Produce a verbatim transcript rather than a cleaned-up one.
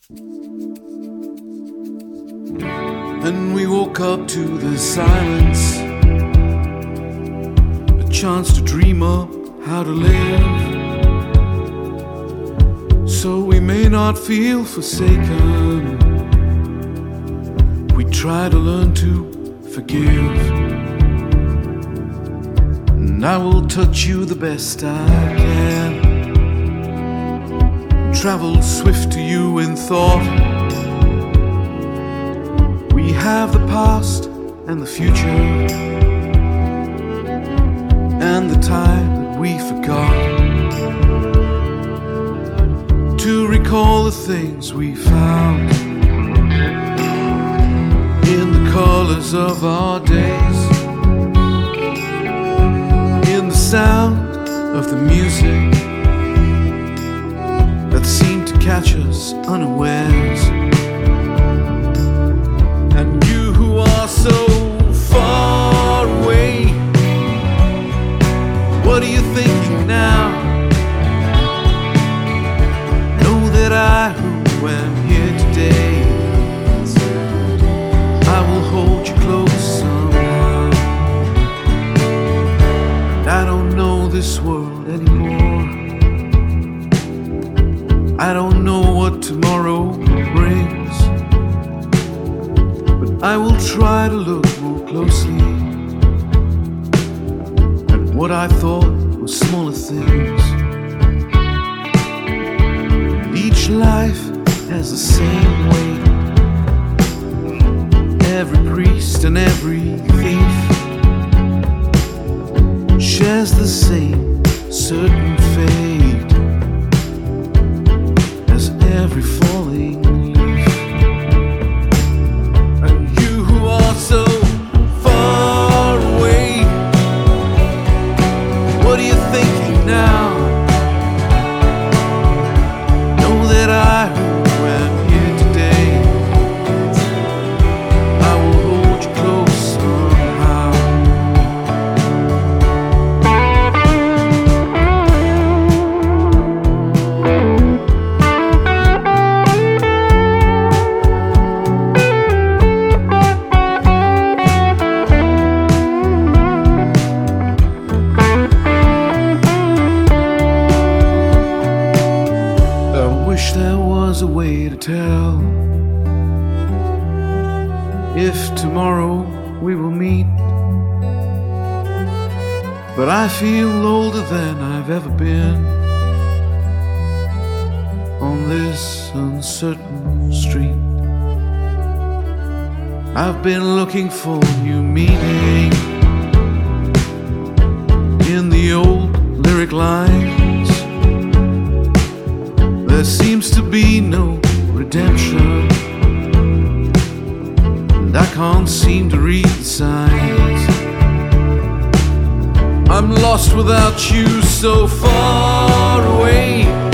And we woke up to the silence, a chance to dream up how to live, so we may not feel forsaken. We try to learn to forgive, and I will touch you the best I can, travel swift to you in thought. We have the past and the future, and the time that we forgot, to recall the things we found in the colors of our days, in the sound of the music that seemed to catch us unawares. And you who are so far away, what are you thinking now? Know that I who am here today, I will hold you close somehow. I don't know this world anymore, I don't know what tomorrow brings, but I will try to look more closely at what I thought were smaller things. Each life has the same weight, every priest and every thief shares the same certain fate as every falling leaf. And you who are so far away, what are you thinking now? Know that I who am here today, I will hold you close somehow. I wish there was a way to tell if tomorrow we will meet, but I feel older than I've ever been on this uncertain street. I've been looking for new meaning in the old lyric lines. There seems to be no redemption, and I can't seem to read the signs. I'm lost without you, so far away.